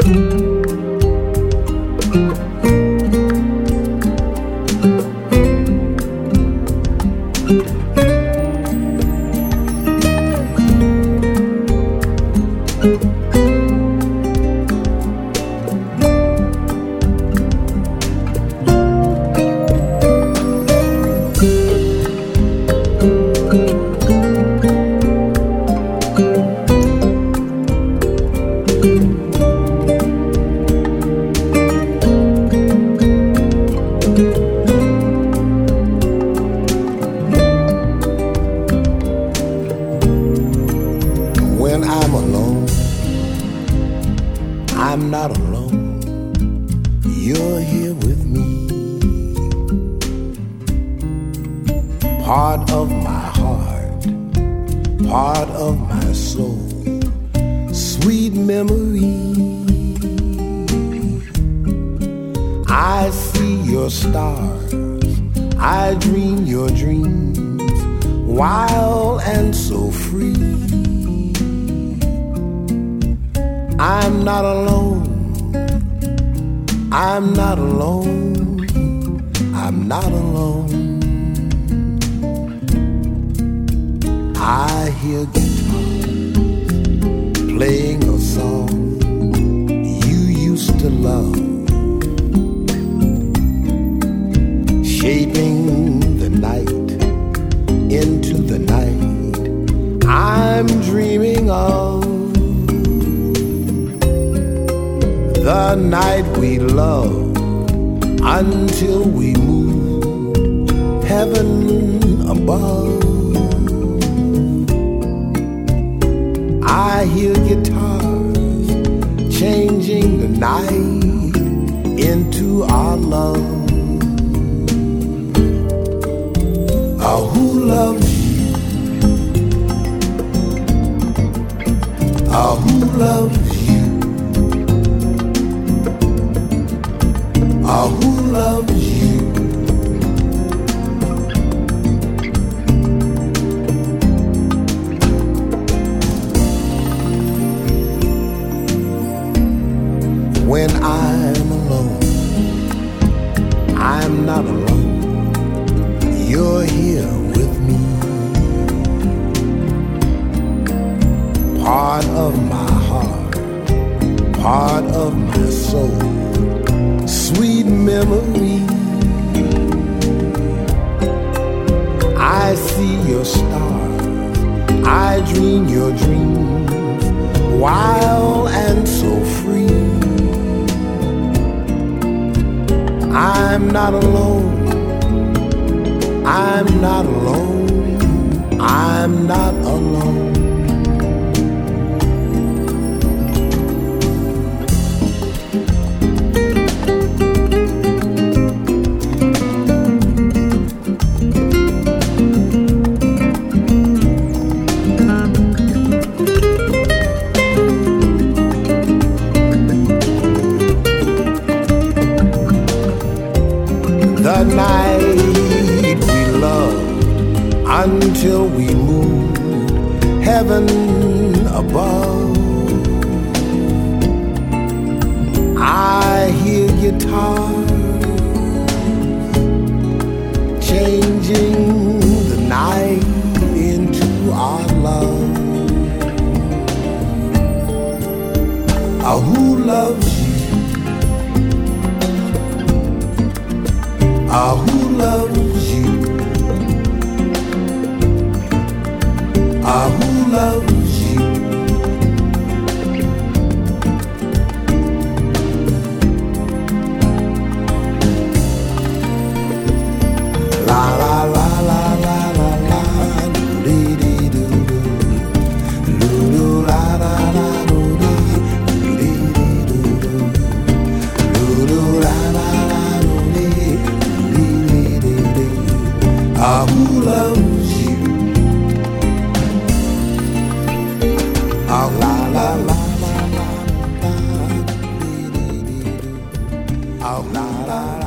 When I'm alone, I'm not alone. You're here with me. Part of my heart, part of my soul, sweet memory. I see your stars, I dream your dreams, wild and so free. I'm not alone, I'm not alone, I'm not alone. I hear guitars playing a song you used to love, shaping the night into the night I'm dreaming of. The night we loved until we moved heaven above. I hear guitars changing the night into our love. Oh, who loves you? Oh, who loves you? Oh, who loves you? When I'm alone, I'm not alone. You're here with me. Part of my heart, part of my soul, sweet memory. I see your stars, I dream your dreams, wild and so free. I'm not alone, I'm not alone, I'm not alone. The night we loved until we moved heaven above. I hear guitars changing the night into our love. Oh, who loves you? Ah, who loves you? Ah, who loves you? La la la la la la la, dee dee doo doo, doo la la la doo dee, dee dee doo doo, doo la la la doo dee. Ah, who loves you? Ah, la la la la la la, ah, la la la.